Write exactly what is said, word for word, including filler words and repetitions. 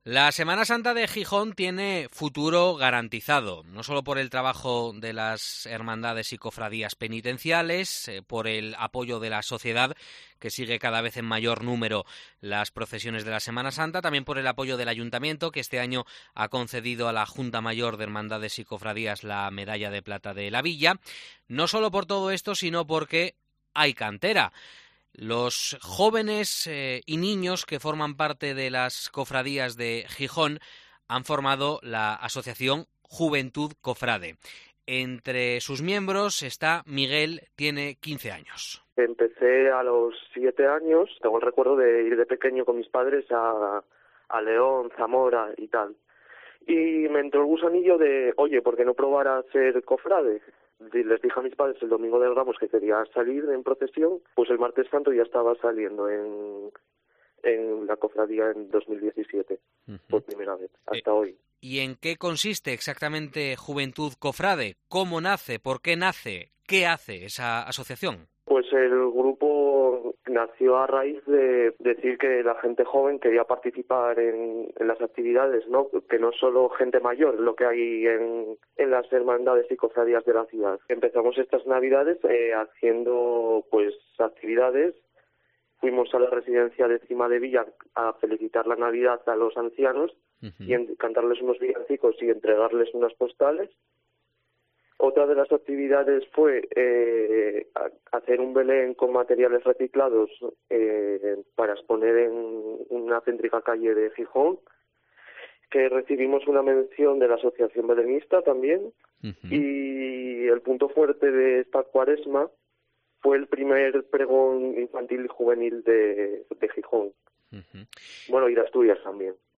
La Semana Santa de Gijón tiene futuro garantizado, no solo por el trabajo de las hermandades y cofradías penitenciales, eh, por el apoyo de la sociedad, que sigue cada vez en mayor número las procesiones de la Semana Santa, también por el apoyo del Ayuntamiento, que este año ha concedido a la Junta Mayor de Hermandades y Cofradías la Medalla de Plata de la Villa. No solo por todo esto, sino porque hay cantera. Los jóvenes eh, y niños que forman parte de las cofradías de Gijón han formado la asociación Juventud Cofrade. Entre sus miembros está Miguel, tiene quince años. Empecé a los siete años, tengo el recuerdo de ir de pequeño con mis padres a, a León, Zamora y tal. Y me entró el gusanillo de, oye, ¿por qué no probar a ser cofrade? Y les dije a mis padres el domingo de Ramos que quería salir en procesión, pues el martes santo ya estaba saliendo en, en la cofradía en dos mil diecisiete, uh-huh. por primera vez, hasta eh, hoy. ¿Y en qué consiste exactamente Juventud Cofrade? ¿Cómo nace? ¿Por qué nace? ¿Qué hace esa asociación? Pues el grupo nació a raíz de decir que la gente joven quería participar en, en las actividades, ¿no? Que no solo gente mayor, lo que hay en, en las hermandades y cofradías de la ciudad. Empezamos estas navidades eh, haciendo pues actividades. Fuimos a la residencia de Cima de Villa a felicitar la Navidad a los ancianos uh-huh. y en, cantarles unos villancicos y entregarles unas postales. Otra de las actividades fue eh, hacer un Belén con materiales reciclados eh, para exponer en una céntrica calle de Gijón, que recibimos una mención de la Asociación Belenista también, uh-huh. y el punto fuerte de esta cuaresma fue el primer pregón infantil y juvenil de, de Gijón. Uh-huh. Bueno, y de Asturias también.